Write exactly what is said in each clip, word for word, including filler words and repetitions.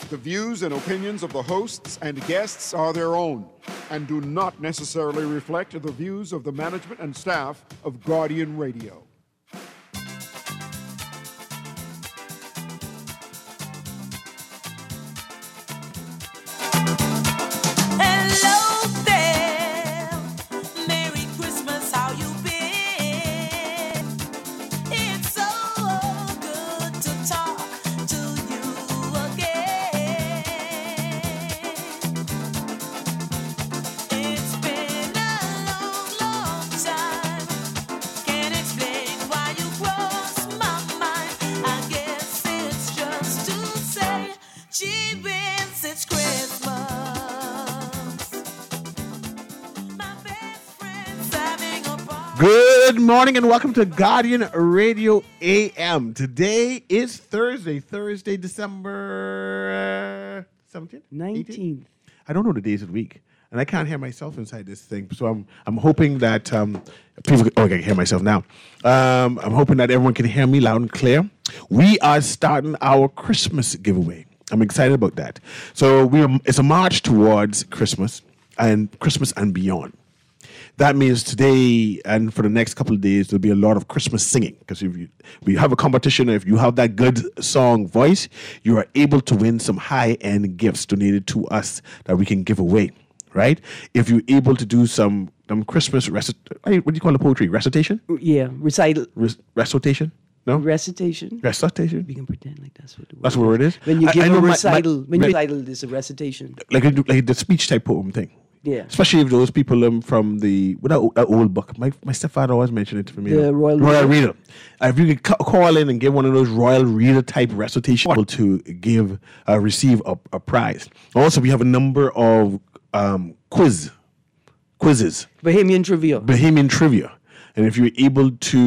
The views and opinions of the hosts and guests are their own and do not necessarily reflect the views of the management and staff of Guardian Radio. Good morning and welcome to Guardian Radio A M. Today is Thursday, Thursday, December seventeenth? nineteenth. I don't know the days of the week, and I can't hear myself inside this thing, so I'm I'm hoping that um, people, oh, I can hear myself now. Um, I'm hoping that everyone can hear me loud and clear. We are starting our Christmas giveaway. I'm excited about that. So we are, it's a march towards Christmas and Christmas and beyond. That means today and for the next couple of days, there'll be a lot of Christmas singing. Because if you, we have a competition, if you have that good song voice, you are able to win some high-end gifts donated to us that we can give away, right? If you're able to do some, some Christmas, recit- what do you call the poetry? Recitation? Yeah, recital. Re- recitation? No? Recitation. Recitation? We can pretend like that's what the word That's what it is? When you I- give I a know my- recital, my- when my- you recital, there's a recitation. Like, a- like the speech type poem thing. Yeah. Especially if those people um, from the what that, that old book. My my stepfather always mentioned it to me. The Royal Royal Reader. Reader. Uh, if you could ca- call in and give one of those Royal Reader type recitations to give uh, receive a, a prize. Also, we have a number of um, quiz quizzes, Bohemian Trivia. Bohemian trivia, and if you're able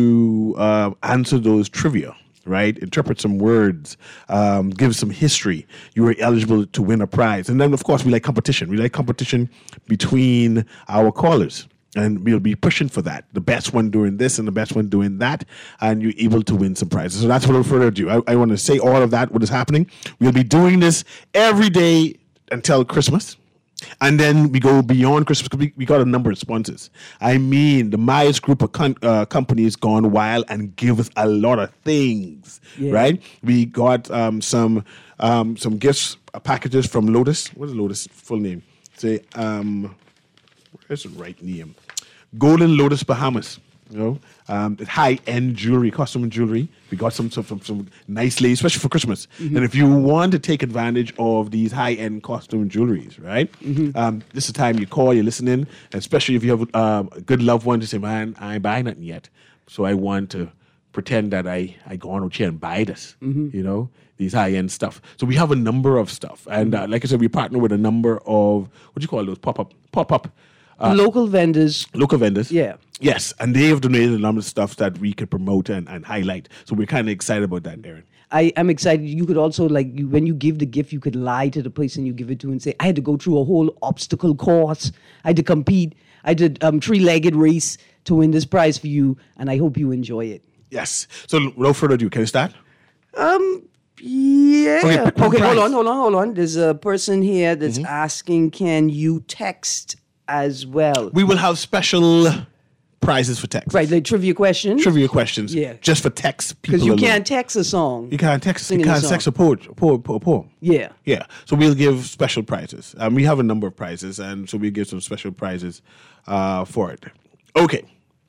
to uh, answer those trivia, right, interpret some words, um, give some history, you are eligible to win a prize. And then, of course, we like competition. We like competition between our callers. And we'll be pushing for that. The best one doing this and the best one doing that. And you're able to win some prizes. So that's what without further ado. I, I want to say all of that, what is happening. We'll be doing this every day until Christmas. And then we go beyond Christmas because we, we got a number of sponsors. I mean, the Myers Group of con- uh, companies gone wild and give us a lot of things, Yeah. right? We got um, some um, some gifts uh, packages from Lotus. What is Lotus' full name? Say, um, where's the right name? Golden Lotus Bahamas. You know, um, high-end jewelry, custom jewelry. We got some some, some, some nice ladies, especially for Christmas. Mm-hmm. And if you want to take advantage of these high-end custom jewelries, right? Mm-hmm. Um, this is the time you call, you listen in, especially if you have um, a good loved one to say, man, I ain't buying nothing yet. So I want to pretend that I, I go on out here and buy this, mm-hmm. you know, these high-end stuff. So we have a number of stuff. And uh, like I said, we partner with a number of, what do you call those, pop-up, pop-up, Uh, local vendors. Local vendors. Yeah. Yes. And they have donated a number of stuff that we could promote and, and highlight. So we're kind of excited about that, Aaron. I am excited. You could also, like, you, when you give the gift, you could lie to the person you give it to and say, I had to go through a whole obstacle course. I had to compete. I did a um, three-legged race to win this prize for you, and I hope you enjoy it. Yes. So without further ado, can I start? Um, yeah. Okay, Okay, prize. hold on, hold on, hold on. There's a person here that's Mm-hmm. asking, can you text as well? We will have special prizes for text. Right, the trivia question. Trivia questions. Yeah. Just for text people Because you alone. can't text a song. You can't text. You Singing a can't song. text a poem. A poem, a poem. Yeah. Yeah. So we'll give special prizes. Um, we have a number of prizes, and so we'll give some special prizes uh, for it. Okay.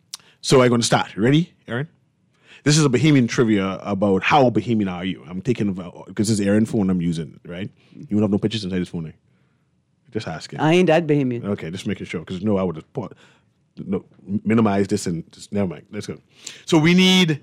So I'm going to start. You ready, Aaron? This is a Bohemian trivia about how Bohemian are you. I'm taking, because this is Aaron's phone I'm using, right? You don't have no pictures inside this phone, eh? Just asking. I ain't that Bohemian. Okay, just making sure, because no, I would have put, no, minimize this and just, never mind. Let's go. So we need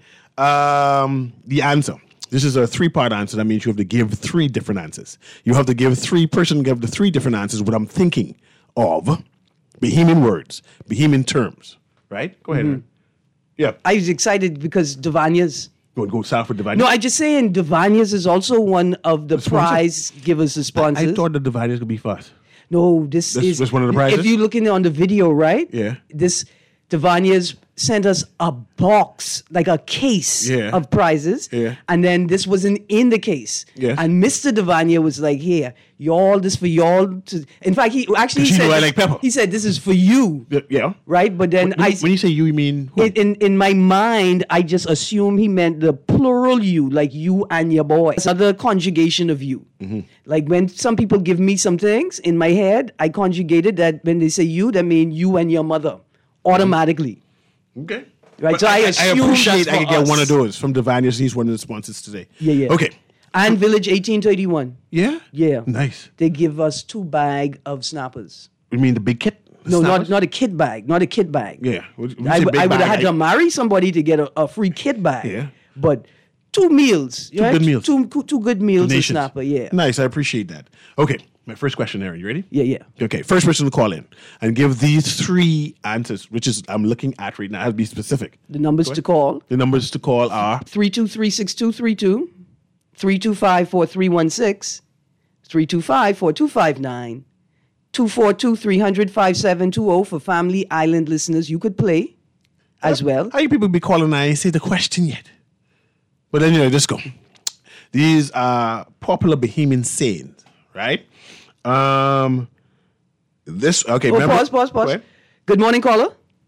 um, the answer. This is a three-part answer. That means you have to give three different answers. You have to give three, person give the three different answers, what I'm thinking of, Bohemian words, Bohemian terms, right? Go ahead, Aaron. Yeah. I was excited because Devania's. Go, go south with Divine. No, I just saying Devania's is also one of the sponsor? prize givers, the I sponsors. thought the Dividers could be fast. No, this, This is was one of the prizes? If you're looking on the video, right? Yeah. This Devania's sent us a box, like a case Yeah. of prizes. Yeah. And then this wasn't in the case. Yes. And Mister Devania was like, here, y'all, this for y'all. To, in fact, he actually 'Cause he you said, know I this- like pepper. he said, this is for you. Yeah. yeah. Right? But then When, I... when you say you, you mean who? in, in in my mind, I just assume he meant the plural you, like you and your boy. It's another conjugation of you. Mm-hmm. Like when some people give me some things in my head, I conjugated that when they say you, that means you and your mother automatically. Okay. Right, But so I I, assume appreciate that's I for could get us. one of those from Devania's. He's one of the sponsors today. Yeah, yeah. Okay. And Village eighteen thirty-one. Yeah? Yeah. Nice. They give us two bag of snappers. You mean the big kit? The No, not snappers? not a kit bag, not a kit bag. Yeah. When you I, say w- big I would bag, have had I- to marry somebody to get a, a free kit bag. Yeah. But two meals. Two good meals. Two, two good meals of Donations. snapper, yeah. Nice. I appreciate that. Okay. My first question, Aaron. You ready? Yeah, yeah. Okay. First person to call in and give these three answers, which is I'm looking at right now. I have to be specific. The numbers to call The numbers to call are three two three six two three two, three two five four three one six, three two five four two five nine, two four two three hundred five seven two zero for Family Island listeners. You could play as well. How you people be calling and I ain't say the question yet? But anyway, let's go. These are popular Bahamian sayings, right? Um, this okay. Oh, remember- pause, pause, Go pause. ahead. Good morning, caller.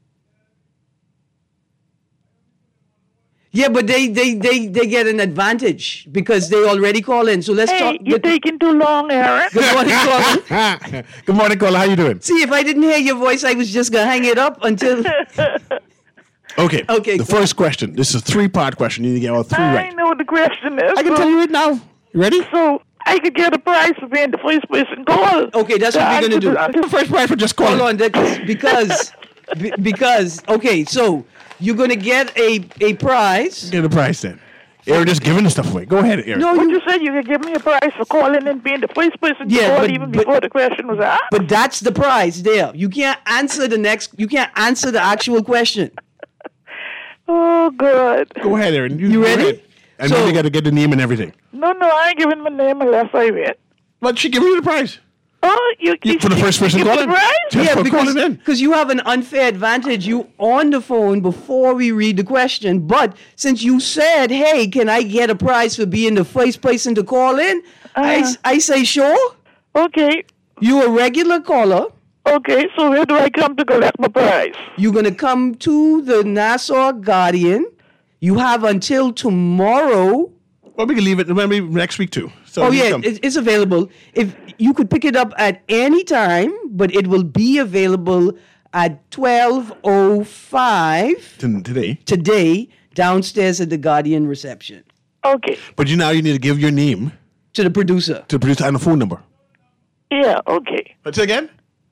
Yeah, but they, they, they, they get an advantage because they already call in. So let's Hey, talk. you're Good, taking too long, Aaron. good morning, caller. Good morning, caller. How you doing? See, if I didn't hear your voice, I was just gonna hang it up until. Okay. Okay, The go first question. This is a three-part question. You need to get all three I right. know what the question is. I can so, tell you it now. You ready? So I could get a prize for being the first person called. Okay, that's what we're gonna do. The first prize for just calling. Hold on, that- because be- because okay, so you're gonna get a a prize. Get the prize then. Aaron just giving the stuff away. Go ahead, Aaron. No, What you, you said you could give me a prize for calling and being the first person to Yeah, call but- even but- before the question was asked? but that's the prize there. You can't answer the next. You can't answer the actual question. Oh, good. Go ahead, Aaron. You go ready? ahead. And So- then you got to get the name and everything. No, no, I ain't giving my name unless I win. But she giving you the prize. Oh, you, You- for the first person you give me calling? the prize? Just Yeah, for because calling in. because you have an unfair advantage. You on the phone before we read the question. But since you said, "Hey, can I get a prize for being the first person to call in?" I Uh-huh. I say sure. Okay, You a regular caller. okay, so where do I come to collect my prize? You're going to come to the Nassau Guardian. You have until tomorrow. Well, we can leave it. Maybe next week too. So Oh, you yeah, come. it, it's available. If you could pick it up at any time, but it will be available at twelve oh five T- today. today downstairs at the Guardian reception Okay, But you now you need to give your name to the producer. to the producer and a phone number. yeah, okay. Let's say again.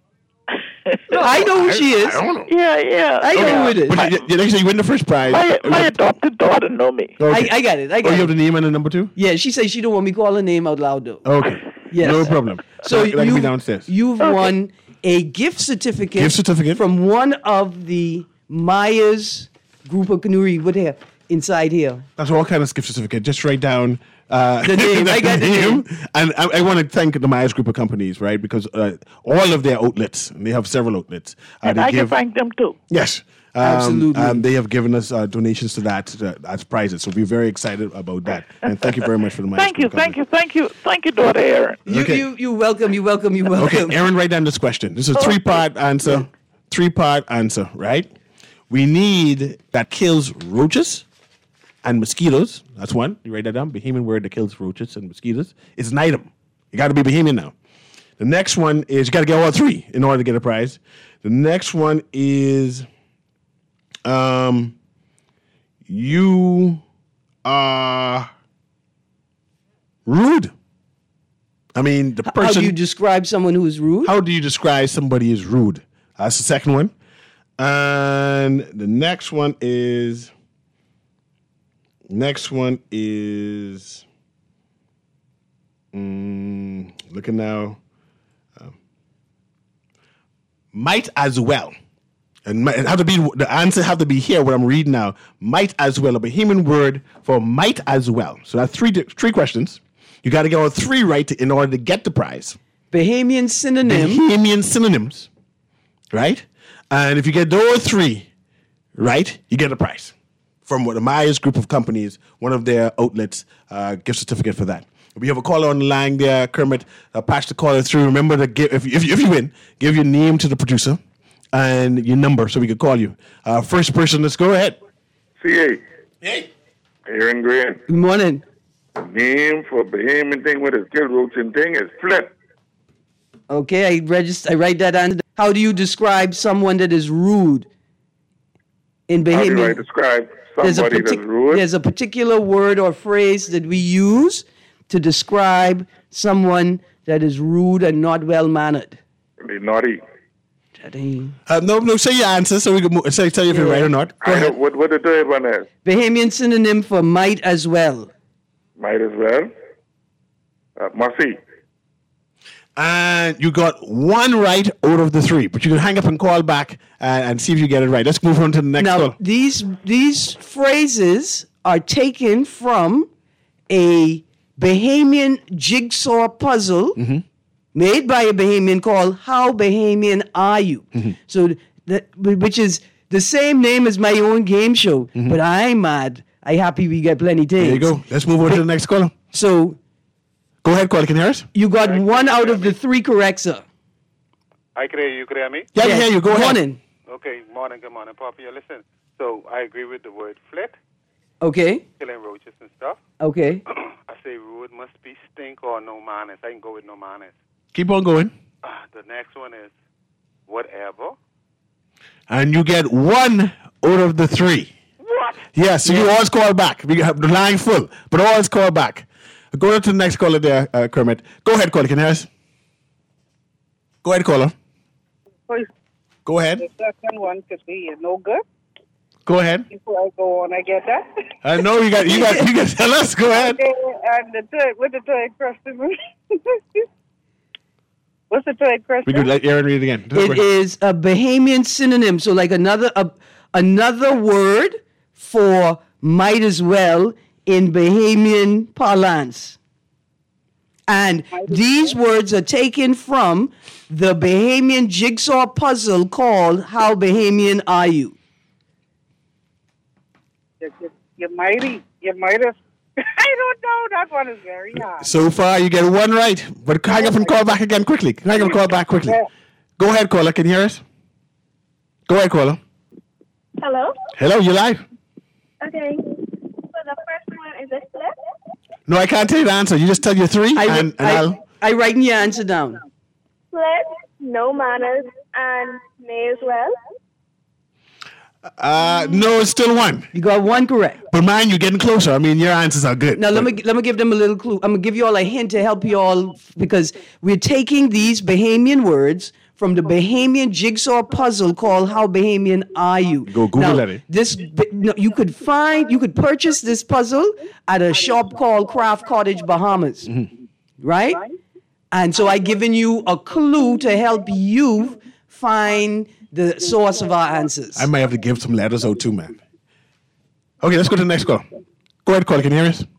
I know who she is. I don't know. Yeah, yeah. I know yeah. who it is. But you, you, like you say, you win the first prize. My, my Okay. adopted daughter know me. Okay. I, I got it. I Oh, got you have it. the name and the number too? Yeah, she says she don't want me call her name out loud though. Okay. Yes. No problem. So that, that can you, be downstairs. you've Okay. won a gift certificate, Gift certificate. from one of the Myers group of Kanuri. What here? Inside here. That's all kind of gift certificate. Just write down uh, The name. I got the name. And I, I want to thank the Myers Group of companies, right? Because uh, all of their outlets, and they have several outlets. Uh, And they I give, can thank them too. Yes. Um, Absolutely. And they have given us uh, donations to that uh, as prizes. So we're very excited about that. And thank you very much for the Myers Thank you, Group of thank you, companies. thank you, thank you, daughter Aaron. You, Okay. you, you welcome. You welcome. You Okay, welcome. Aaron, write down this question. This is a three-part answer. Three-part answer, right? We need that kills roaches and mosquitoes. That's one. You write that down. Bahamian word that kills roaches and mosquitoes. It's an item. You got to be Bahamian now. The next one is you got to get all three in order to get a prize. The next one is um, you are rude. I mean, the How person. do you describe someone who is rude? How do you describe somebody as rude? That's the second one. And the next one is next one is mm, looking now. Um, might as well. And might, it have to be the answer have to be here what I'm reading now. Might as well, a Bahamian word for might as well. So that's three di- three questions. You got to get all three right to, in order to get the prize. Bahamian synonym. Bahamian synonyms, right? And if you get those three right, you get a prize from what the Myers group of companies, one of their outlets, uh, gift certificate for that. We have a caller on the line there, Kermit. Uh, patch the caller through. Remember to give, if, if, if you win, give your name to the producer and your number so we can call you. Uh, first person, let's go ahead. C A. Hey. Aaron Grant. Good morning. Name for Bahamian thing with a skill roaching thing is flip. Okay, I register. I write that down. How do you describe someone that is rude in How do I Bahamian? describe There's a, somebody partic- that's rude? there's a particular word or phrase that we use to describe someone that is rude and not well mannered. They naughty. That ain't- Uh, no, no, say your answer so we can move, say, tell you if you're Yeah. right or not. Go I ahead. know, what what the third one is? Bahamian synonym for might as well. Might as well. Uh, Marcy. And you got one right out of the three, but you can hang up and call back and, and see if you get it right. Let's move on to the next Now, call. these these phrases are taken from a Bahamian jigsaw puzzle Mm-hmm. made by a Bahamian called "How Bahamian Are You?" Mm-hmm. So, that, which is the same name as my own game show. But I'm mad. I happy we get plenty things. Mm-hmm. There you go. Let's move on to the next caller. So Go ahead, caller. Can you hear us? you got one out of the three correct, sir. I can hear you. You can hear me? Yeah, yeah, you go ahead. Morning. Okay, morning, good morning, Poppy. Listen, so I agree with the word flit, Okay. killing roaches and stuff. Okay. I say rude must be stink or no manners. I can go with no manners. Keep on going. Uh, the next one is whatever. And you get one out of the three. What? Yeah, so you always call back. We have the line full, but always call back. Go on to the next caller there, uh, Kermit. Go ahead, caller. Can you hear us? Go ahead, caller. Go ahead. The second one could be no good. Go ahead. Before I go on, I get that. I know you got you got you got to tell us. Go ahead. Okay, and the third, what the third question? What's the third question? We could let Aaron read it again. It is a Bahamian synonym, so like another a, another word for might as well in Bahamian parlance. And these words are taken from the Bahamian jigsaw puzzle called How Bahamian Are You? You, you, you mighty, you might have. I don't know. That one is very hard. So far, you get one right, but hang up and call back again quickly. Hang up and call back quickly. Go ahead, caller. Can you hear us? Go ahead, caller. Hello? Hello, you live? Okay. So the first one is a flip. No, I can't tell you the answer. You just tell your three, I, and, and I, I'll. I write your answer down. Flip, no manners, and may as well. Uh, no, it's still one. You got one correct. But mind you, getting closer. I mean, your answers are good. Now let But- me let me give them a little clue. I'm gonna give you all a hint to help you all because we're taking these Bahamian words from the Bahamian jigsaw puzzle called How Bahamian Are You? Go Google now, that, eh? This no, you could find you could purchase this puzzle at a shop called Craft Cottage Bahamas, Mm-hmm. right? And so I given you a clue to help you find the source of our answers. I might have to give some letters out too, man. Okay, let's go to the next call. Go ahead, caller. Can you hear us?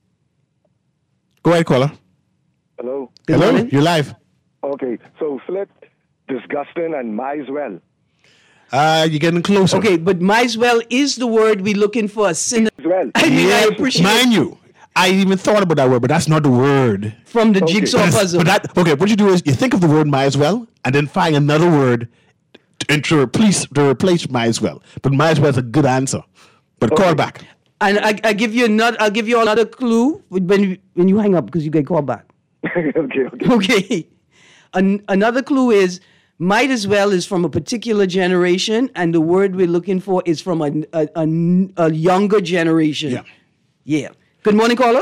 Go ahead, caller. Hello. Good Hello, morning. you're live. Okay, so flip, disgusting, and might as well. Uh, you're getting closer. Okay, but might as well is the word we're looking for a synonym. As well. I mean, I Yeah, appreciate mind you, I even thought about that word, but that's not the word. from the Okay. jigsaw But puzzle. that okay, what you do is you think of the word might as well, and then find another word to, to replace to replace might as well. But might as well is a good answer. But call back. And I, I give you another. I'll give you another clue when you, when you hang up because you get called back. okay, okay. Okay. An, another clue is might as well is from a particular generation, and the word we're looking for is from a a, a, a younger generation. Yeah. Yeah. Good morning, caller.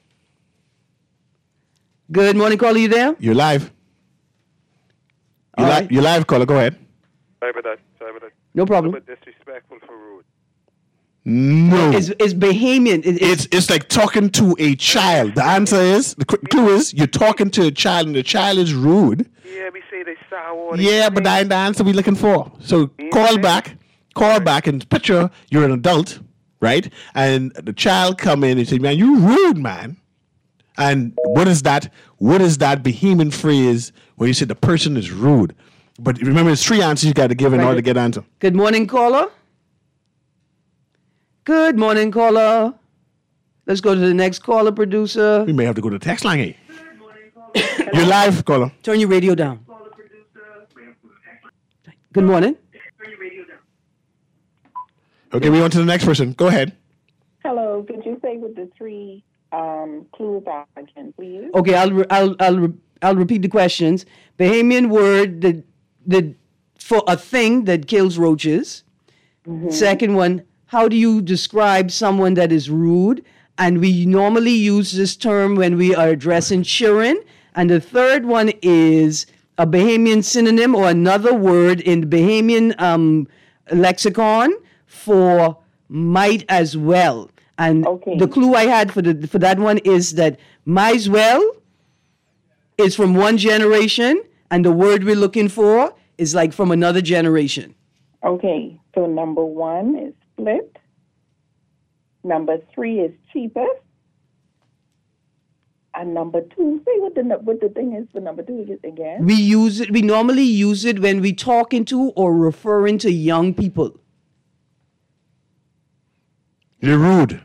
Good morning, caller. You there? You're live. You're, All li- right. you're live, caller. Go ahead. Sorry about that. Sorry about that. No A problem. bit disrespectful for rude. No. It's, it's Bahamian. It- it's, It's it's like talking to a child. The answer is the qu- clue is you're talking to a child and the child is rude. Yeah, we say they sour. Yeah, but that ain't the answer we're looking for. So call back, call back, and picture you're an adult, right? And the child come in and say, "Man, you rude, man." And what is that? What is that Bahamian phrase where you say the person is rude? But remember, it's three answers you got to give in Right. order to get answer. Good morning, caller. Good morning, caller. Let's go to the next caller, producer. We may have to go to the text line. Eh? You're live, caller. Turn your radio down. Good morning. Okay, we on to the next person. Go ahead. Hello. Could you say with the three um, clues again, please? Okay, I'll re- I'll I'll re- I'll repeat the questions. Bahamian word that that for a thing that kills roaches. Mm-hmm. Second one, how do you describe someone that is rude? And we normally use this term when we are addressing children. And the third one is a Bahamian synonym or another word in the Bahamian um, lexicon for might as well. And okay. the clue I had for the for that one is that might as well is from one generation, and the word we're looking for is like from another generation. Okay, so number one is split. Number three is cheapest. And number two, say what the what the thing is for number two again. We use it. We normally use it when we talking to or referring to young people. You're rude.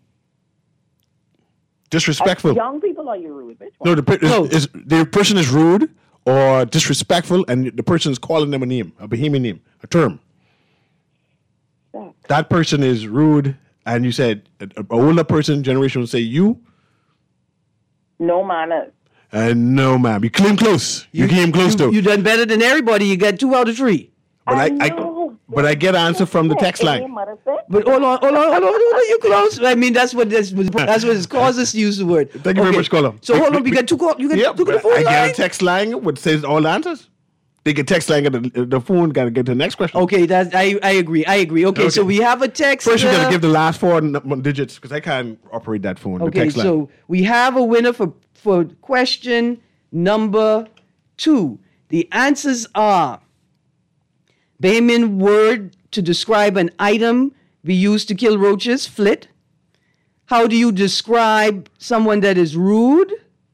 Disrespectful. Uh, young people are you rude? Which one? No, the, per- No. Is, is, the person is rude or disrespectful, and the person is calling them a name, a Bahamian name, a term. Sucks. That person is rude, and you said an older person generation would say you. No manners. And no, ma'am. You came close. You, came close You, to. you done better than everybody. You got two out of three. But I, I I, know. but I get an answer from the text line. But hold on, hold on, hold on, hold on. You close. I mean, that's what that's, that's what it's caused us to use the word. Thank you very much, caller. So hold on, we got two call. You got Yep, two but phone I get line? a text line which says all the answers. They get text line, get the, the phone, got to get to the next question. Okay, that I I agree. I agree. Okay, Okay. so we have a text. First, you got uh, to give the last four n- digits because I can't operate that phone. the Okay, text line. so we have a winner for, for question number two. The answers are Bahamian word to describe an item we use to kill roaches, flit. How do you describe someone that is rude?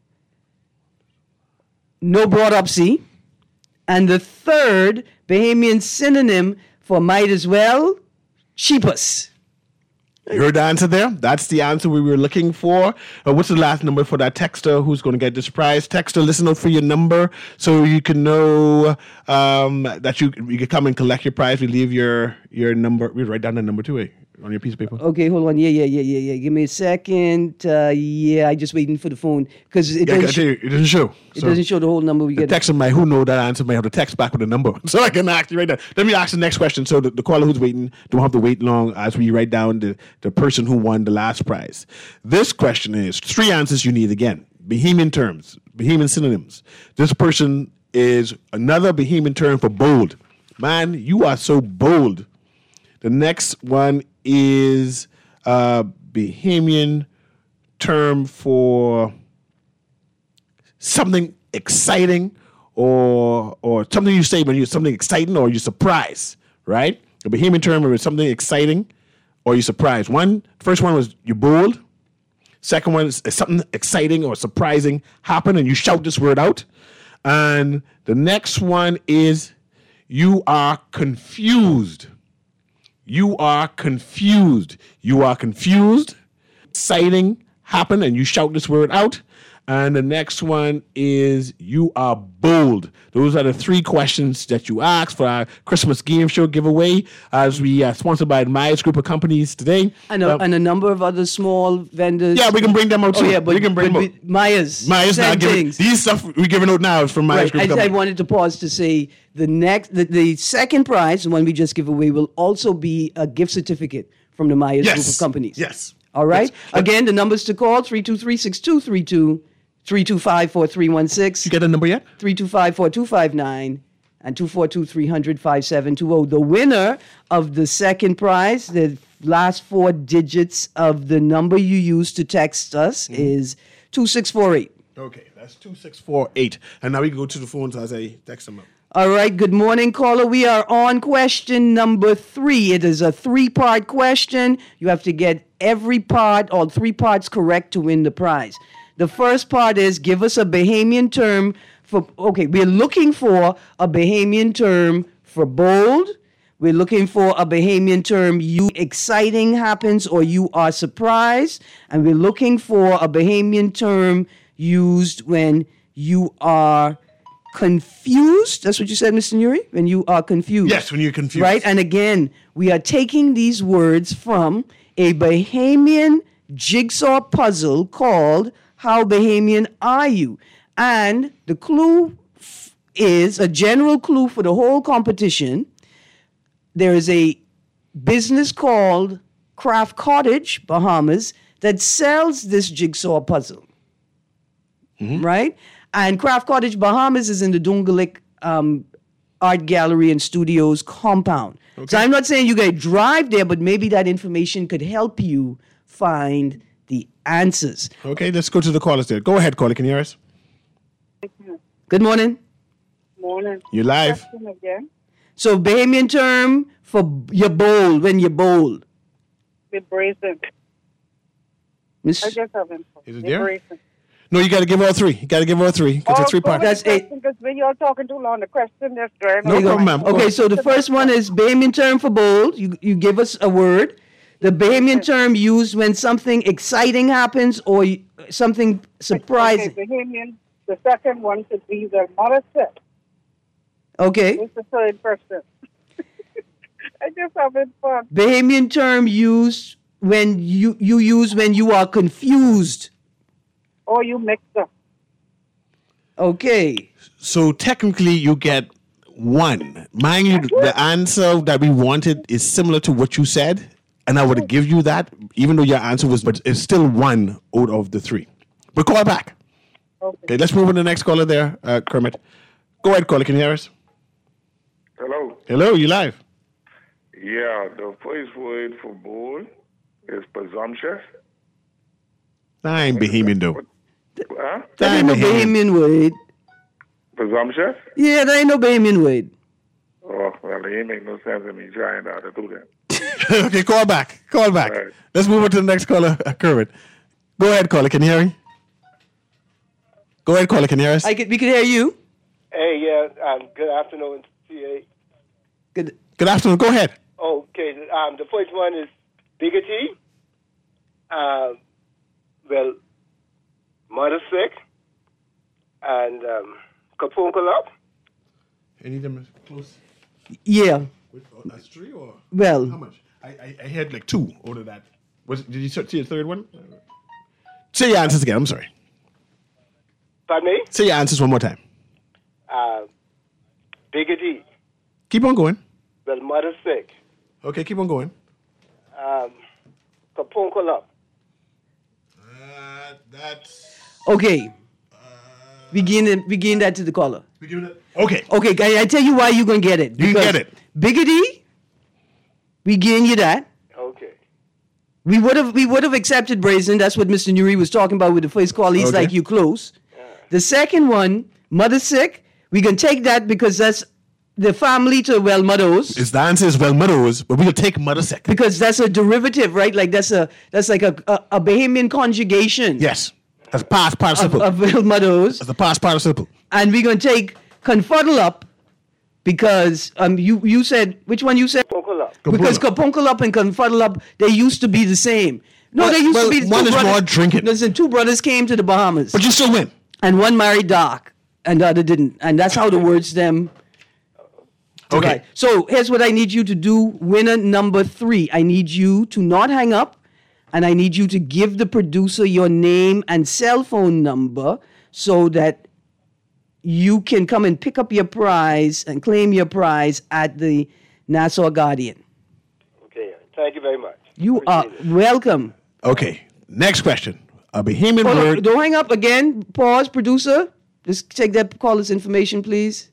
No brought up C. And the third Bahamian synonym for might as well, cheapest. You heard the answer there? That's the answer we were looking for. Uh, what's the last number for that texter who's going to get this prize? Texter, listen out for your number so you can know um, that you you can come and collect your prize. We leave your your number. We write down the number too, eh, on your piece of paper. Okay, hold on. Yeah, yeah, yeah, yeah, yeah. Give me a second. Uh, yeah, I just waiting for the phone because it, Yeah, I doesn't gotta tell sh- you, it doesn't show. it So doesn't show the whole number we the get. texter might, who know that answer, may have to text back with a number. So I can ask you right now. Let me ask the next question. So the, the caller who's waiting don't have to wait long as we write down the, the person who won the last prize. This question is three answers you need again. Bahamian terms, Bahamian synonyms. This person is another Bahamian term for bold. Man, you are so bold. The next one is a Bahamian term for something exciting or or something you say when you're something exciting or you're surprised, right? A Bahamian term is something exciting or you're surprised. One, first one was you're bold. Second one is, is something exciting or surprising happen and you shout this word out. And the next one is you are confused. You are confused. You are confused. Exciting happen and you shout this word out. And the next one is you are bold. Those are the three questions that you asked for our Christmas game show giveaway as we are sponsored by the Myers Group of Companies today. And a, Um, and a number of other small vendors. yeah, we can bring them out Oh too. yeah, but, we can bring but them out. we- Myers. Myers now same giving things. these stuff we're giving out now is from Myers Right. Group I, of I Companies. wanted to pause to say the next, the, the second prize, the one we just give away, will also be a gift certificate from the Myers Group of Companies. Yes. All right. Yes. Again, the numbers to call: three two three six two three two, three two five four three one six. You get a number yet? three two five four two five nine and two four two three hundred five seven two zero. The winner of the second prize, the last four digits of the number you used to text us, Mm-hmm. is two six four eight. Okay, that's two six four eight. And now we can go to the phones as I text them up. All right, good morning, caller. We are on question number three. It is a three-part question. You have to get every part, all three parts correct to win the prize. The first part is give us a Bahamian term for, okay, we're looking for a Bahamian term for bold, We're looking for a Bahamian term, you exciting happens or you are surprised. And we're looking for a Bahamian term used when you are confused. That's what you said, Mister Nuri? When you are confused. Yes, when you're confused. Right? And again, we are taking these words from a Bahamian jigsaw puzzle called How Bahamian Are You? And the clue f- is a general clue for the whole competition. There is a business called Craft Cottage, Bahamas, that sells this jigsaw puzzle. Mm-hmm. Right? And Craft Cottage, Bahamas is in the Dungalik um, Art Gallery and Studios compound. Okay. So I'm not saying you got to drive there, but maybe that information could help you find the answers. Okay, let's go to the callers there. Go ahead, caller. Can you hear us? Good morning. Morning. You're live. Question again. So Bahamian term for you're bold, when you're bold. Be brazen. Miss, I just haven't. Is it Be there? brazen. No, you got to give all three. You got to give all three. Because Oh, it's three go with parts. the That's eight. question, because when you're talking too long, the question is drawing No There you go. problem, ma'am. Go Okay, ahead. so the first one is Bahamian term for bold. You you give us a word. The Bahamian term used when something exciting happens or y- something surprising. Okay, Bahamian. The second one could be the mother set. Okay. What's the third person? I just having fun. Bahamian term used when you you use when you are confused. Or you mix up. Okay. So technically, you get one. Mind you, the answer that we wanted is similar to what you said, and I would give you that, even though your answer was, but it's still one out of the three. But call back. Okay. Okay, let's move on to the next caller there, uh, Kermit. Go ahead, caller. Can you hear us? Hello. Hello, you live. Yeah, the first word for bull is presumptuous. I ain't Bahamian, though. Huh? That ain't no Bahamian word. Presumptuous? Yeah, that ain't no Bahamian word. Oh, well, it ain't make no sense in me trying how to do that. Okay, call back. Call back. All right. Let's move on to the next caller, uh, Kermit. Go ahead, caller. Can you hear me? Go ahead, caller. Can you hear us? I could, we could hear you. Hey, yeah, um, good afternoon, T A. Good. Good afternoon. Go ahead. Okay, um, the first one is bigotry. Um, well, mother sick and um, kapunkel up. Any of them close? Yeah. That's three or Well, how much? I, I, I had like two out of that. Was did you see the third one? Say your answers again. I'm sorry. Pardon me? Say your answers one more time. Uh, bigotry. Keep on going. Well, mother sick. Okay, keep on going. Um, kapunkel up. Uh, that's okay. Begin begin that to the caller. okay. Okay, I, I tell you why you're gonna get it. You Because get it. Biggity, we giving you that. Okay. We would have we would have accepted brazen. That's what Mister Nuri was talking about with the first call. He's Okay. like you close. The second one, mother sick. We can take that because that's the family to well meadows. It's the answer is well meadows, but we'll take mother sick. Because that's a derivative, right? Like that's a that's like a a, a Bahamian conjugation. Yes. That's past participle. Of, of well meadows. That's the past participle. And we're gonna take confuddle up because um you you said which one you said? Kapunkel up. Because kapunkel up and confuddle up, they used to be the same. No, Well- they used well, to be the one two is brothers. more drinking. Listen, two brothers came to the Bahamas. But you still win. And one married dark and the other didn't. And that's how the words them. Okay. Right. So here's what I need you to do. Winner number three. I need you to not hang up. And I need you to give the producer your name and cell phone number so that you can come and pick up your prize and claim your prize at the Nassau Guardian. Okay, thank you very much. You are welcome. Okay. Next question. A Bahamian Hold on, word. don't hang up again. Pause, producer. Just take that caller's information, please.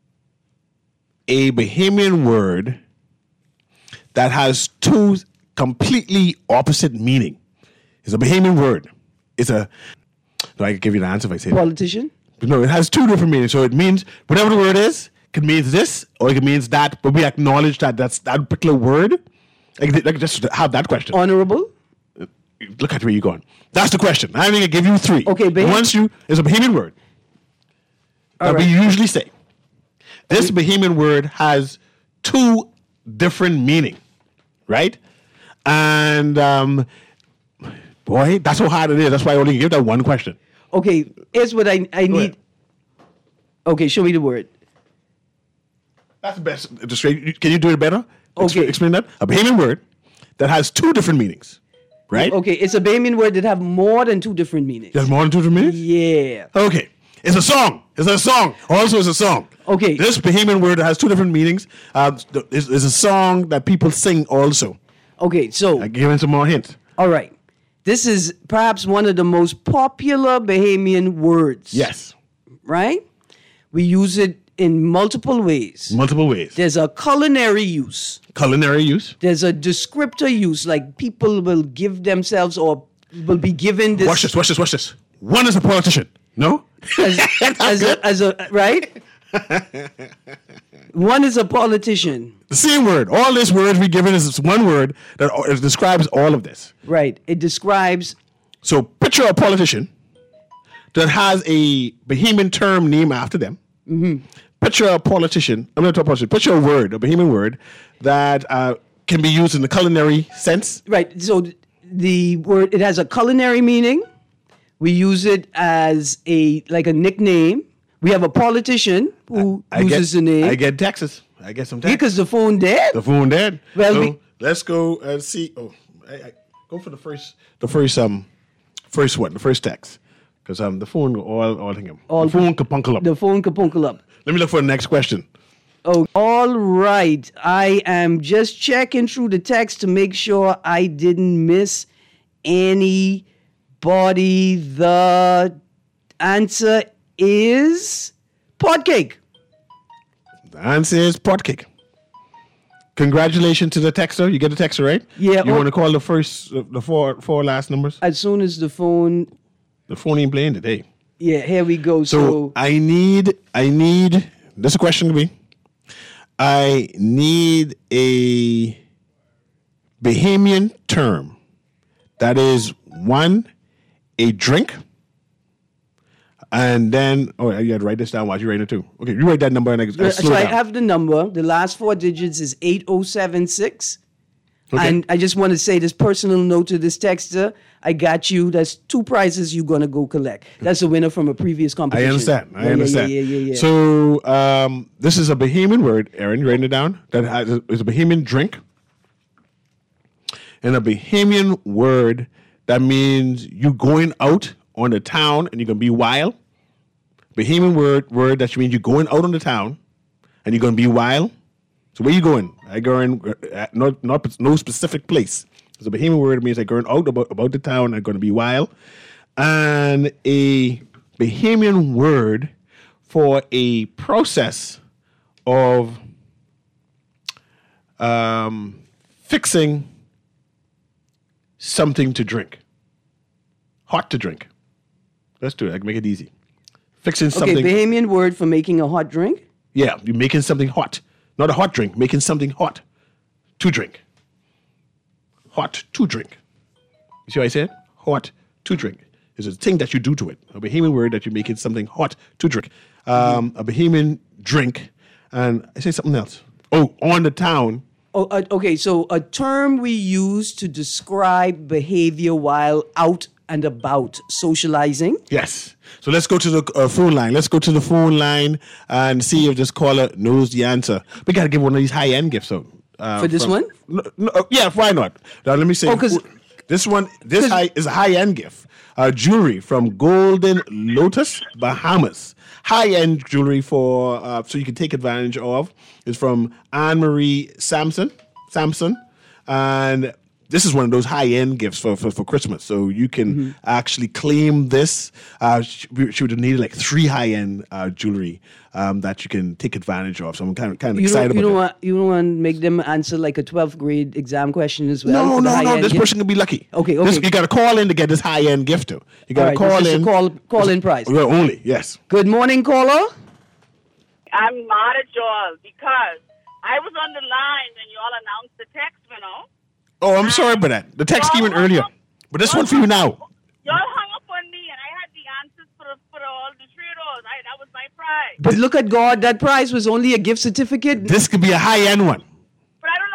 A Bahamian word that has two completely opposite meaning. It's a Bahamian word. It's a. No, I can give you the answer if I say that. Politician. No, it has two different meanings. So it means whatever the word is, it can mean this or it can mean that, but we acknowledge that that's that particular word. Like, like just have that question. Honorable. Look at where you're going. That's the question. I'm going to give you three. Okay, Bahamian. Once you, it's a Bahamian word that All we right. usually say. This Bahamian word has two different meaning, right? And um, boy, that's how hard it is. That's why I only give that one question. Okay, here's what I I Go need. ahead. Okay, show me the word. That's the best. Just, can you do it better? Okay. Expl- explain that. A Bahamian word that has two different meanings, right? Okay, it's a Bahamian word that have more than two different meanings. There's more than two different meanings? Yeah. Okay. It's a song. It's a song. Also, it's a song. Okay. This Bahamian word has two different meanings. Uh, it's, it's a song that people sing also. Okay, so. I give him some more hints. All right. This is perhaps one of the most popular Bahamian words. Yes. Right? We use it in multiple ways. Multiple ways. There's a culinary use. Culinary use. There's a descriptor use, like people will give themselves or will be given this. Watch this, watch this, watch this. One is a politician. No? As, as, a, as a, right? One is a politician. The same word. All these words we given is one word that uh, describes all of this. Right. It describes. So picture a politician that has a Bahamian term named after them. Mm-hmm. Picture a politician. I'm not talking politician. Picture a word, a Bahamian word that uh, can be used in the culinary sense. Right. So th- the word, it has a culinary meaning. We use it as a like a nickname. We have a politician who I uses get, the name. I get Texas. I get some Texas. Because the phone dead. The phone dead. Well, so we, let's go and see. Oh, I, I, go for the first, the first, um, first one, the first text, because um, the phone all, all him. All the phone kapunkle up. The phone kapunkle up. Let me look for the next question. Oh, all right. I am just checking through the text to make sure I didn't miss anybody. The answer is pot cake. The answer is pot cake. Congratulations to the texter. You get the texter, right? Yeah. You oh, want to call the first, uh, the four, four last numbers? As soon as the phone. The phone ain't playing today. Yeah, here we go. So, So, I need, I need, this is a question to me. I need a Bahamian term that is one, a drink, and then, oh, you had to write this down while you write it too. Okay, you write that number and I, I yeah, slow so I down. have the number. The last four digits is eight oh seven six. Okay. And I just want to say this personal note to this texter. I got you. That's two prizes you're going to go collect. That's a winner from a previous I competition. understand. I Yeah, understand. Yeah, yeah, yeah, yeah. So um, this is a Bahamian word, Aaron. You writing it down? That has, is a Bahamian drink, and a Bahamian word that means you going out on the town and you're gonna be wild. Bahamian word word that means you're going out on the town and you're gonna be wild. So where you going? I going uh, not not no specific place. So Bahamian word means I going out about, about the town. I'm gonna be wild, and a Bahamian word for a process of um, fixing something to drink, hot to drink. Let's do it. I can make it easy. Fixing Okay, something. Bahamian word for making a hot drink? Yeah, you're making something hot. Not a hot drink, making something hot to drink. Hot to drink. You see what I said? Hot to drink. It's a thing that you do to it. A Bahamian word that you're making something hot to drink. Um, Mm-hmm. A Bahamian drink. And I say something else. Oh, on the town. Oh, uh, okay, so a term we use to describe behavior while out and about socializing. Yes. So let's go to the uh, phone line. Let's go to the phone line and see if this caller knows the answer. We got to give one of these high-end gifts out. Uh, For this from- one? No, no, uh, yeah, why not? Now, let me say. Oh, 'cause- this one, this high, is a high-end gift. Uh, jewelry from Golden Lotus, Bahamas. High-end jewelry for uh, so you can take advantage of. It's from Anne Marie Sampson. Sampson, and this is one of those high-end gifts for, for, for Christmas. So you can Mm-hmm. actually claim this. Uh, she, she would have needed like three high-end uh, jewelry um, that you can take advantage of. So I'm kind of kind of You excited don't, you about don't that. want you don't want to make them answer like a twelfth grade exam question as well. No, for the no, no. high-end This gift? person can be lucky. Okay, okay. This, you got to call in to get this high-end gift too. You got to All right, call this is in. a call call in price. Well, only yes. Good morning, caller. I'm mad at y'all because I was on the line when y'all announced the text, you know. Oh, I'm sorry about that. The text came in earlier, but this one for you now. Y'all hung up on me, and I had the answers for, the, for the, all the three of those. I, that was my prize. But look at God, that prize was only a gift certificate. This could be a high-end one. But I don't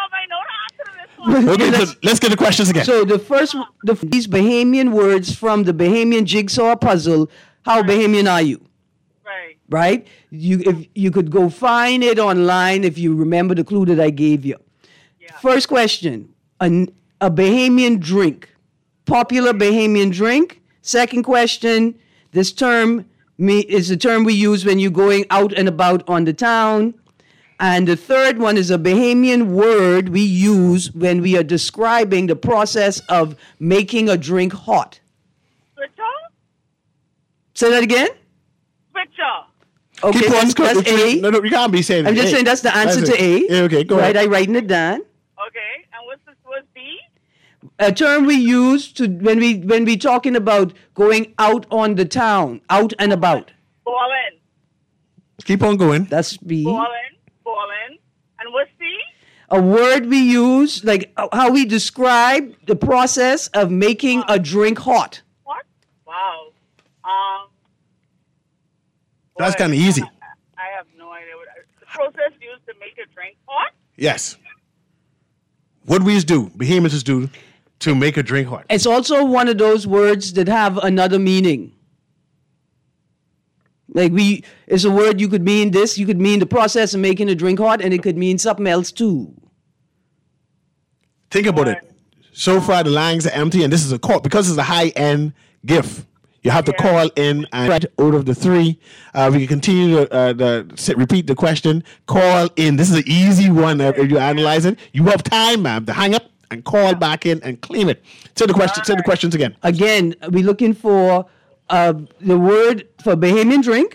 Okay, so let's get the questions again. So the first, the, these Bahamian words from the Bahamian jigsaw puzzle. How Bahamian are you? Right. Right? You, if you could go find it online if you remember the clue that I gave you. Yeah. First question: a, a Bahamian drink, popular Bahamian drink. Second question: this term me, is the term we use when you're going out and about on the town. And the third one is a Bahamian word we use when we are describing the process of making a drink hot. Switcher? Say that again? Switcher. Okay, Keep on, that's, that's A. No, no, you can't be saying I'm it. just A. saying that's the answer That's to A. it. Yeah, okay, go right, ahead. I'm writing it down. Okay. And what's the what's B? A term we use to when we when we talking about going out on the town, out and about. Ballin'. Keep on going. That's B. Ballin'. Ballin'. And what's C? A word we use, like uh, how we describe the process of making a drink hot. What? Wow. Um. That's boy, kind of easy. I, I have no idea what the process used to make a drink hot. Yes. What we do, Bahamians do, to make a drink hot. It's also one of those words that have another meaning. Like we, it's a word you could mean this, you could mean the process of making a drink hot, and it could mean something else too. Think about it. So far, the lines are empty, and this is a call because it's a high-end gift. You have to call in and right out of the three. Uh, we can continue to uh, the, sit, repeat the question. Call in. This is an easy one. Uh, if you analyze it, you have time, ma'am, to hang up and call back in and claim it. Say the question. Say the questions again. Again, we're looking for uh, the word for Bahamian drink.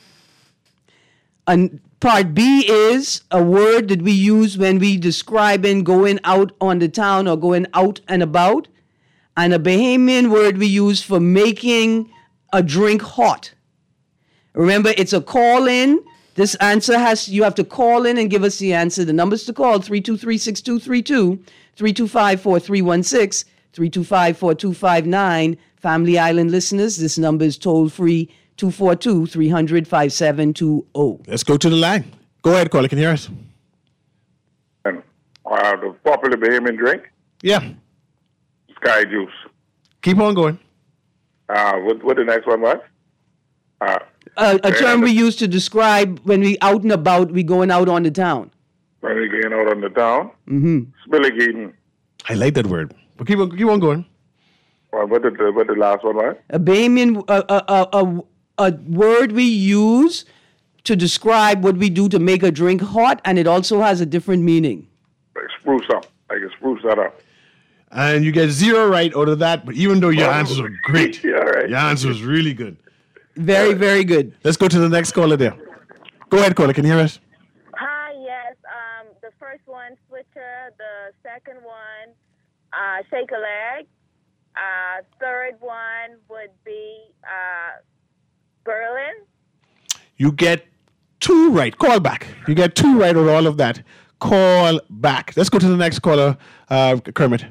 And part B is a word that we use when we describing going out on the town or going out and about. And a Bahamian word we use for making a drink hot. Remember, it's a call in. This answer has, you have to call in and give us the answer. The numbers to call, three two three, six two three two, three two five, four three one six, three two five, four two five nine. Family Island listeners, this number is toll free, two four two, three hundred, five seven two zero. Let's go to the line. Go ahead, caller. Can you hear us? And, uh, the popular Bahamian drink, Yeah. Sky Juice. Keep on going. Uh, what, what the next one was? Uh, Uh, a term we use to describe when we out and about, we going out on the town. when we going out on the town, Mm-hmm. Spilligating. I like that word. But keep on, keep on going. Well, what did the, what the last one was? A Bahamian, a, a, a, a word we use to describe what we do to make a drink hot, and it also has a different meaning. Like spruce up. I can spruce that up. And you get zero right out of that, but even though your answers are great, Yeah, right. your answer was really good. Very, very good. Let's go to the next caller there. Go ahead, caller. Can you hear us? Hi, yes. Um, the first one, switcher. The second one, uh, shake a leg. Uh, third one would be uh, Berlin. You get two right. Call back. You get two right out of all of that. Call back. Let's go to the next caller, uh, Kermit.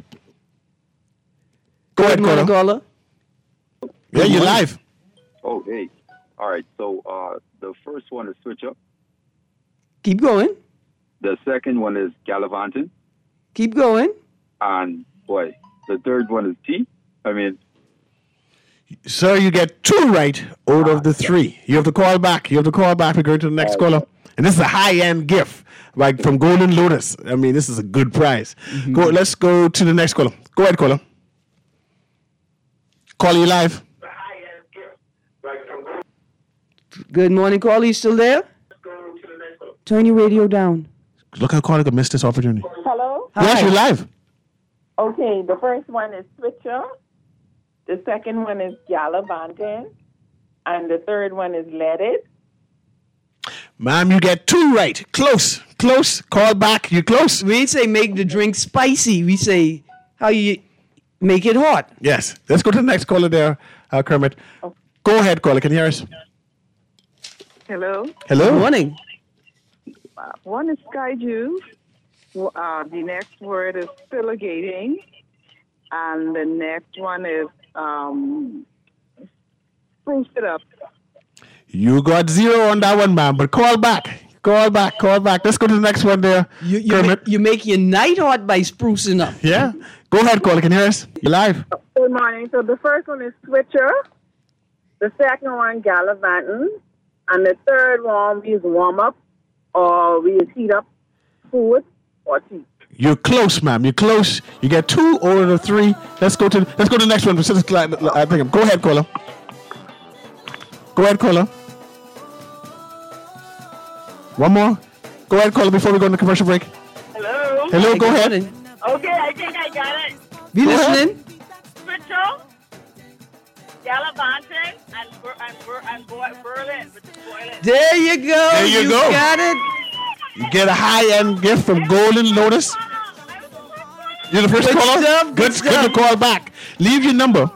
Go ahead, Good morning, caller. caller. Yeah, you're live. Oh, hey. All right. So uh, the first one is switch up. Keep going. The second one is gallivanting. Keep going. And, boy, the third one is tea. I mean, Sir, you get two right out of the three. You have to call back. You have to call back. We're going to the next caller. And this is a high-end gift, like from Golden Lotus. I mean, this is a good prize. Mm-hmm. Go. Let's go to the next caller. Go ahead, caller. Call you live. Good morning, caller. You still there? Turn your radio down. Look how caller could miss this opportunity. Hello? Yes, you're live. Okay, the first one is switcher. The second one is gallivanting. And the third one is let it. Ma'am, you get two right. Close. Close. Call back. You're close. We ain't say make the drink spicy. We say how you make it hot. Yes. Let's go to the next caller there, uh, Kermit. Go ahead, caller. Can you hear us? Hello. Hello. Good morning. Uh, one is sky juice. Uh, the next word is spilligating. And the next one is um, spruce it up. You got zero on that one, ma'am, but call back. Call back, call back. Let's go to the next one there. You, you, Kermit. make, you make your night hot by sprucing up. Yeah. Go ahead, caller. Can you hear us? You're live. Good morning. So the first one is Switcher. The second one, Gallivanting. And the third one, we use warm up or we use heat up food or tea. You're close, ma'am. You're close. You get two or the three. Let's go to let's go to the next one. I think. Go ahead, caller. Go ahead, caller. One more. Go ahead, caller, before we go into commercial break. Hello. Hello, go ahead. Okay, I think I got it. Be listening. Switcher, Gallivanting, and Ber- and, Ber- and Bo- Berlin. Berlin. There you go. There you, you go. got it. You get a high-end gift from Golden Lotus. You're the first Good caller? stuff, Good, good good stuff. to call back. Leave your number.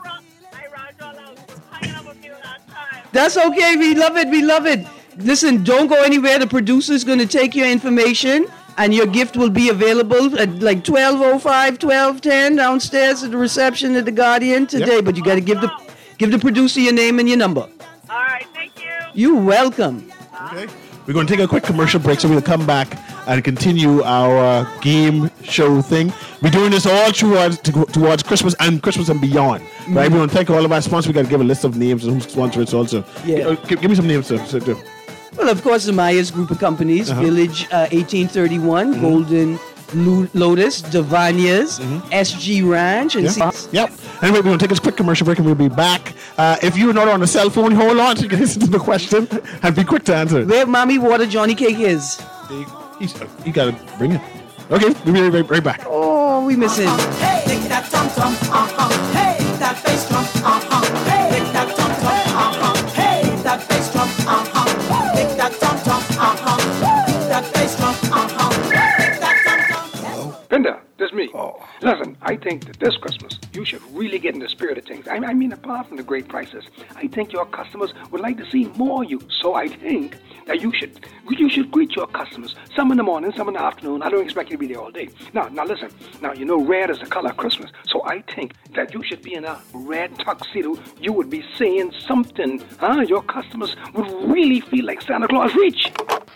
That's okay. We love it. We love it. Listen, don't go anywhere. The producer's going to take your information, and your gift will be available at like twelve oh five, twelve ten downstairs at the reception at the Guardian today. Yep. But you got to give the give the producer your name and your number. All right, thank you. You're welcome. Okay. We're going to take a quick commercial break, so we'll come back and continue our uh, game show thing. We're doing this all towards towards Christmas and Christmas and beyond, mm-hmm. right? We want to thank all of our sponsors. We got to give a list of names and who's sponsors also. Yeah. Uh, give, give me some names, sir. sir, sir. Well, of course, the Myers Group of Companies, Uh-huh. Village uh, eighteen thirty-one, Mm-hmm. Golden Lo- Lotus, Davanias, S G Ranch, and Yeah. C- Yep. Anyway, we're going to take this quick commercial break and we'll be back. Uh, if you're not on a cell phone, hold on so you can listen to the question and be quick to answer. where Mommy Water Johnny Cake is. He's, uh, you got to bring it. Okay, we'll be right, right back. Oh, we miss him. Hey, lick that tum tum, uh-huh. Hey, that bass drum, uh-huh. Hey, lick that tum tum, uh-huh. Hey, that bass drum, uh-huh. Lick that tum tum, uh-huh. That bass drum, uh-huh. Lick that tum tum. Hello? Linda, this is me. Oh. Listen, I think that this Christmas, you should really get in the spirit of things. I, I mean, apart from the great prices, I think your customers would like to see more of you. So I think that you should you should greet your customers, some in the morning, some in the afternoon. I don't expect you to be there all day. Now, now listen. Now, you know red is the color of Christmas. So I think that you should be in a red tuxedo. You would be saying something. Huh? Your customers would really feel like Santa Claus reach.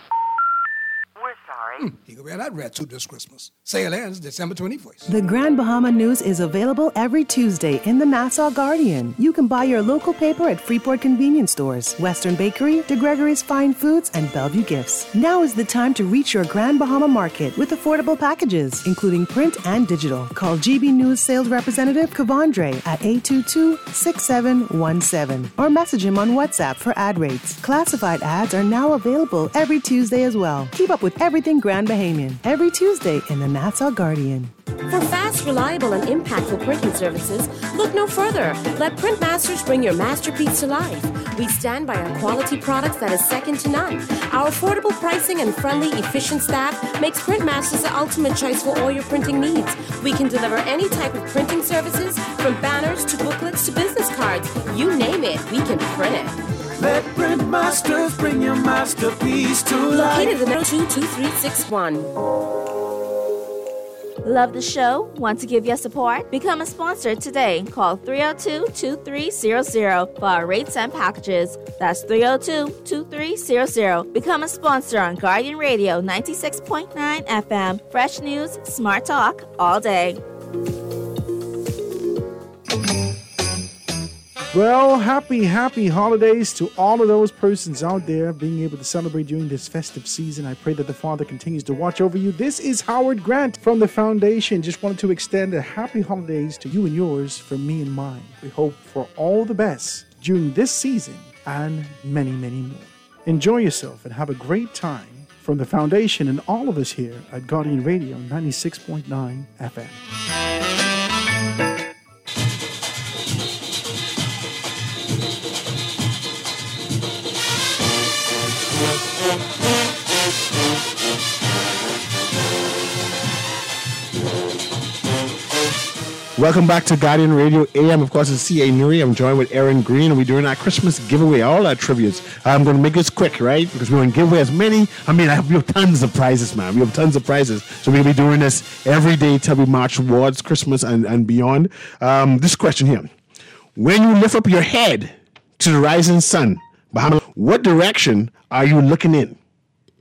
Hmm, you can wear that red suit this Christmas. Sale ends December twenty-first. The Grand Bahama News is available every Tuesday in the Nassau Guardian. You can buy your local paper at Freeport Convenience Stores, Western Bakery, DeGregory's Fine Foods, and Bellevue Gifts. Now is the time to reach your Grand Bahama market with affordable packages, including print and digital. Call G B News sales representative Kavandre at eight two two, six seven one seven or message him on WhatsApp for ad rates. Classified ads are now available every Tuesday as well. Keep up with everything Grand Bahamian every Tuesday in the Nassau Guardian. For fast, reliable, and impactful printing services, look no further. Let Printmasters bring your masterpiece to life. We stand by our quality products that is second to none. Our affordable pricing and friendly, efficient staff makes Printmasters the ultimate choice for all your printing needs. We can deliver any type of printing services, from banners to booklets to business cards. You name it, we can print it. Let Printmasters bring your masterpiece to life. Located in two two three six one. Love the show? Want to give your support? Become a sponsor today. Call three oh two, two three zero zero for our rates and packages. That's three oh two, two three zero zero. Become a sponsor on Guardian Radio ninety-six point nine F M. Fresh news, smart talk, all day. Well, happy, happy holidays to all of those persons out there being able to celebrate during this festive season. I pray that the Father continues to watch over you. This is Howard Grant from the Foundation. Just wanted to extend a happy holidays to you and yours from me and mine. We hope for all the best during this season and many, many more. Enjoy yourself and have a great time from the Foundation and all of us here at Guardian Radio ninety-six point nine F M. Welcome back to Guardian Radio A M. Of course, it's C A Nuri. I'm joined with Aaron Green, and we're doing our Christmas giveaway, all our trivias. I'm going to make this quick, right? Because we're going to give away as many. I mean, I have, we have tons of prizes, man. We have tons of prizes. So we're going to be doing this every day till we march towards Christmas and, and beyond. Um, this question here. When you lift up your head to the rising sun, Bahama, what direction are you looking in?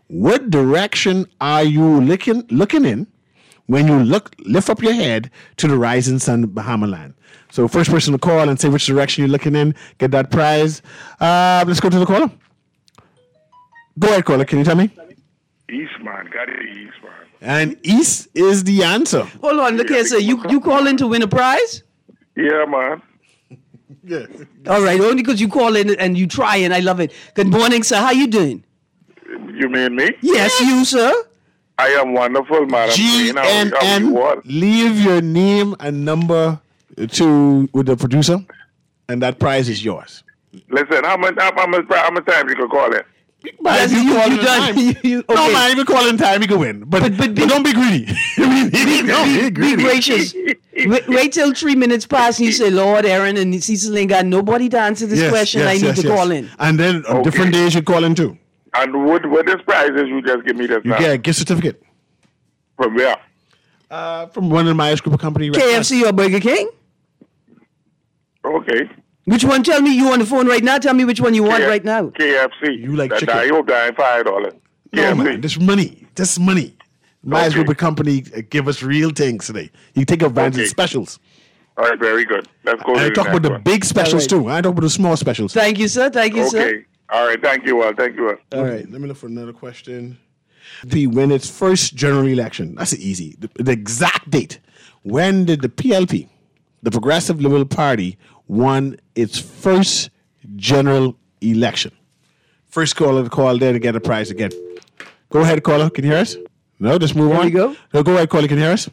What direction are you looking looking in when you look lift up your head to the rising sun, Bahama land? So first person to call and say which direction you're looking in, get that prize. Uh, let's go to the caller. Go ahead, caller. Can you tell me? East, man. Got it, East, man. And East is the answer. Hold on, look here, sir. You you call in to win a prize? Yeah, man. Yeah. All right, only because you call in and you try, and I love it. Good morning, sir. How you doing? You mean me? Yes, you, sir. I am wonderful, man. I'm G playing out- N out N. with what? Leave your name and number to with the producer, and that prize is yours. Listen, how much, how much, how much time you can call it? But you- you, you call in done- time. you- you- No, okay. man, even call in time, you can win. But, But- but, but be- don't be greedy. Don't be Be greedy. gracious. wait, wait till three minutes pass and you say, Lord, Aaron and Cecil ain't got nobody to answer this Yes, question. yes, I need yes, to yes. call in. And then on Okay. different days you call in too. And what, what this prize is, you just give me this You now. get a gift certificate From where? uh, from one of my ice group of company. K F C or Burger King? Okay. Which one? Tell me you on the phone right now. Tell me which one you want K- right now. K F C. You like that, chicken? I hope that ain't five dollars. No, man, this money. This money. My ice Okay. group of company uh, give us real things today. You take advantage Okay. of specials. All right, very good. Let's go And to I the talk next about the one. big specials All right. too. I talk about the small specials. Thank you, sir. Thank you, sir. Okay. All right. Thank you, all. Thank you, all. All right, let me look for another question. The when its first general election. That's easy. The, the exact date. When did the P L P, the Progressive Liberal Party, won its first general election? First caller to call there to get a prize again. Go ahead, caller. Can you hear us? No, just move There on. we go. No, go ahead, caller. Can you hear us?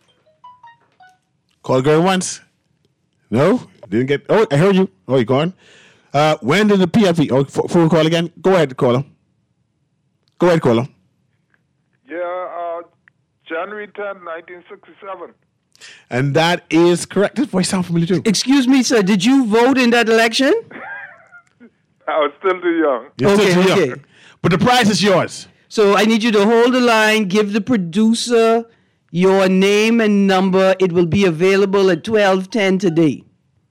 Call girl once. No, didn't get. Oh, I heard you. Oh, you gone. Uh, when did the P L P? Oh, ph- phone call again. Go ahead, caller. Go ahead, caller. Yeah, uh, January tenth, nineteen sixty-seven. And that is correct. This voice sounds familiar too. Excuse me, sir. Did you vote in that election? I was still too young. You're still Okay, too okay. young. But the prize is yours. So I need you to hold the line, give the producer your name and number. It will be available at twelve ten today.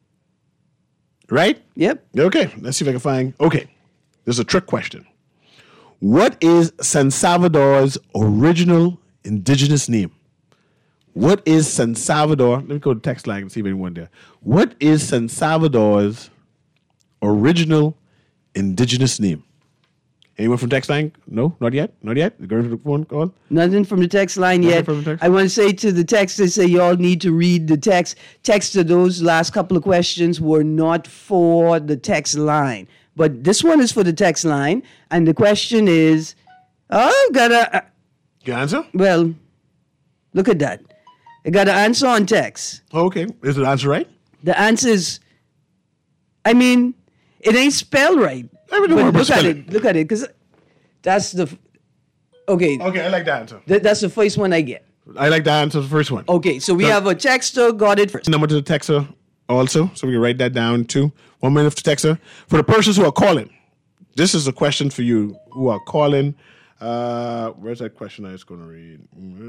Right? Yep. Okay. Let's see if I can find. Okay. There's a trick question. What is San Salvador's original indigenous name? What is San Salvador? Let me go to the text line and see if anyone there. What is San Salvador's original indigenous name? Anyone from text line? No, not yet. Not yet. Going to the phone call. Nothing from the text line Nothing yet. from the text? I want to say to the texters, say y'all need to read the text. Text to those last couple of questions were not for the text line, but this one is for the text line. And the question is, oh, got a uh, Your answer? well, look at that. I got an answer on text. Okay. Is the answer right? The answer is, I mean, it ain't spelled right. I don't know But how to look at spell it. Look at it, because that's the. f- Okay. Okay, I like that answer. Th- that's the first one I get. I like that answer, the first one. Okay, so we So- have a texter got it first. Number to the texter also, so we can write that down too. One minute for the texter. For the persons who are calling, this is a question for you who are calling. Uh, where's that question I was going to read?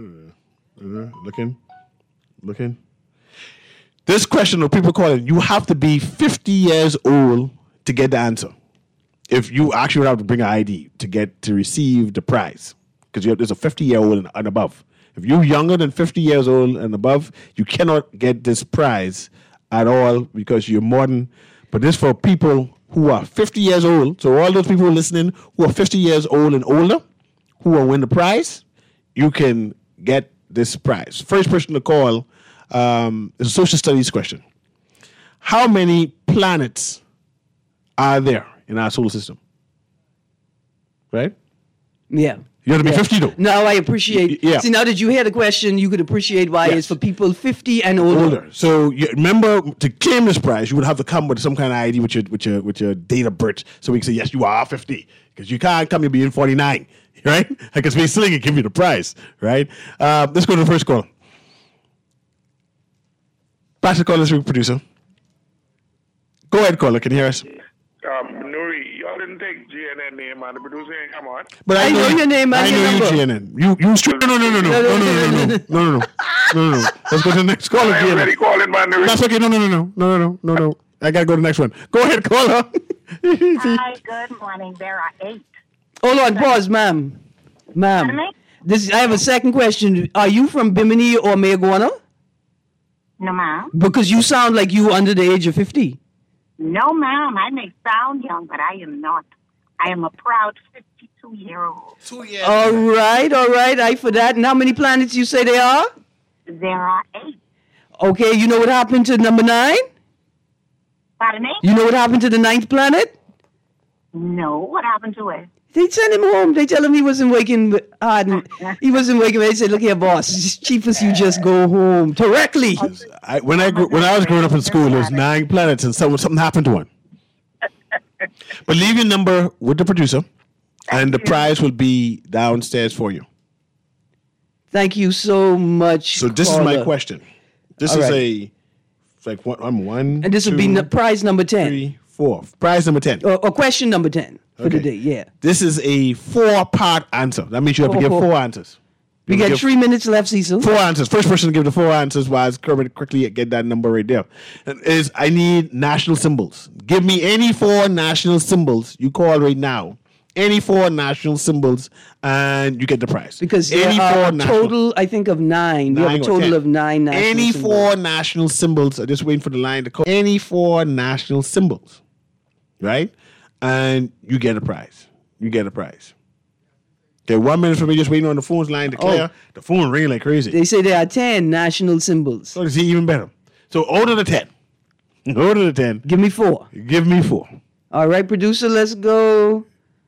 Mm, Looking, looking. This question of people calling, you have to be fifty years old to get the answer. If you actually would have to bring an I D to get to receive the prize, because there's a fifty year old and, and above. If you're younger than fifty years old and above, you cannot get this prize at all because you're modern. But this for people who are fifty years old. So all those people listening who are fifty years old and older, who will win the prize, you can get this prize. First person to call um, is a social studies question. How many planets are there in our solar system? Right? Yeah. You have to be Yeah. fifty though. Now I appreciate. Y- yeah. See, now that you hear the question, you could appreciate why Yes. it's for people fifty and older. Older. So you, remember, to claim this prize, you would have to come with some kind of I D with your with your with your date of birth, so we can say yes, you are fifty. Because you can't come here being forty-nine, right? Because we still can give you the prize, right? Uh, let's go to the first call. Pass the call, let's producer. Go ahead, caller. Can you hear us? Um, Nuri, y'all didn't take G N N name on the producer ain't come on. But I know your name and I your know number. you, G N N. You you straight? No, no, no, no, no, no, no, no, no, no, no, no, no, no, no. Let's go to the next caller. I G N N. already calling, man. Nuri. That's okay. No, no, no, no, no, no, no, no. I gotta go to the next one. Go ahead, caller. Hi, good morning. There are eight. Hold on, pause, ma'am. Ma'am, this I have a second question. Are you from Bimini or Mayaguana? No, ma'am. Because you sound like you under the age of fifty. No, ma'am. I may sound young, but I am not. I am a proud fifty-two-year-old. Two years. All right, all right. I for that. And how many planets you say there are? There are eight. Okay, you know what happened to number nine? Pardon me? You know what happened to the ninth planet? No. What happened to it? They sent him home. They tell him he wasn't waking hard. And he wasn't waking. They said, "Look here, boss. It's cheapest you just go home directly." I, when I grew, when I was growing up in school, there was nine planets, and some, something happened to one. But leave your number with the producer, and the prize will be downstairs for you. Thank you so much. So this caller. is my question. This All is right. a like one. I'm one. And this will be two, n- prize number ten. Three, four. Prize number ten. Or, or question number ten for Okay. the day. Yeah. This is a four-part answer. That means you have to give Oh. four answers. We You got give three minutes left, Cecil. Four answers. First person to give the four answers was Kermit quickly get that number right there. Is I need national symbols. Give me any four national symbols you call right now. Any four national symbols, and you get the prize. Because there any are a national- total, I think, of nine. We have Nine a or total ten. of nine national Any symbols. four national symbols. I'm just waiting for the line to call. Any four national symbols, right? And you get a prize. You get a prize. Okay, one minute for me just waiting on the phone's line to clear. Oh. The phone ringing like crazy. They say there are ten national symbols. So it's even better. So out of the ten. Out of the ten. Give me four. Give me four. All right, producer, let's go.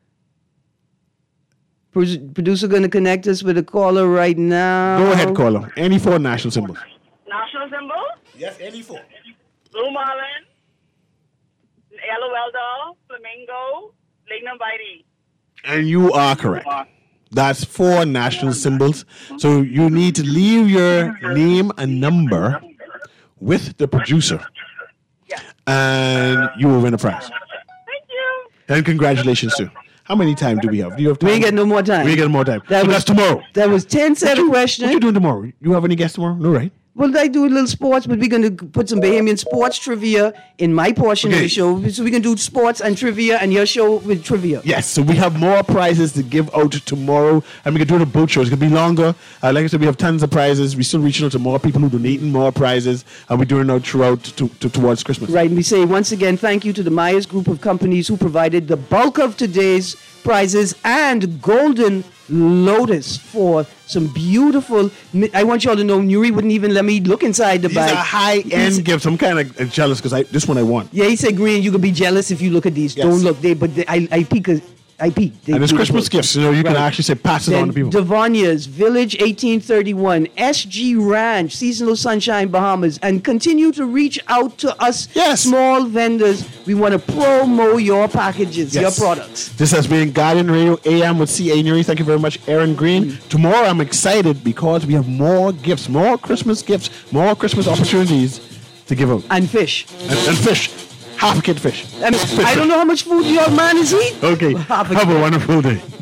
Pro- Producer going to connect us with a caller right now. Go ahead, caller. Any four national symbols. National symbol? Yes, any four. Blue marlin, yellow welder, flamingo, lignum vitae. And you are correct. That's four national symbols. So you need to leave your name and number with the producer. And you will win a prize. Thank you. And congratulations, too. How many time do we have? Do you have time? We ain't got no more time. We ain't got no more time. That So was- that's tomorrow. That was ten set of questions. What you doing tomorrow? You have any guests tomorrow? No, right? Well, I do a little sports, but we're going to put some Bahamian sports trivia in my portion of Okay. the show. So we can do sports and trivia, and your show with trivia. Yes, so we have more prizes to give out tomorrow, and we can do it at both shows. It's going to be longer. Uh, like I said, we have tons of prizes. We're still reaching out to more people who are donating more prizes, and we're doing it out throughout to, to, towards Christmas. Right, and we say once again thank you to the Myers Group of companies who provided the bulk of today's prizes and Golden Lotus for some beautiful. I want you all to know, Nuri wouldn't even let me look inside the These bag. are high-end gifts. I'm kind of jealous because I this one I want. Yeah, he said, Green, you could be jealous if you look at these. Yes. Don't look. They, but they, I, I peek. a- I peek. They And it's beautiful. Christmas gifts. You know, you can Right. actually say pass it Then on to people. Devonia's Village eighteen thirty-one, S G Ranch, Seasonal Sunshine, Bahamas, and continue to reach out to us small vendors. We want to promo your packages, Yes. your products. This has been Guardian Radio A M with C A Nuri. Thank you very much, Aaron Green. Mm. Tomorrow I'm excited because we have more gifts, more Christmas gifts, more Christmas opportunities to give out. And fish. And, and fish. Half a kid fish. I, mean, I don't know how much food your man is eating. Okay. Have a wonderful day.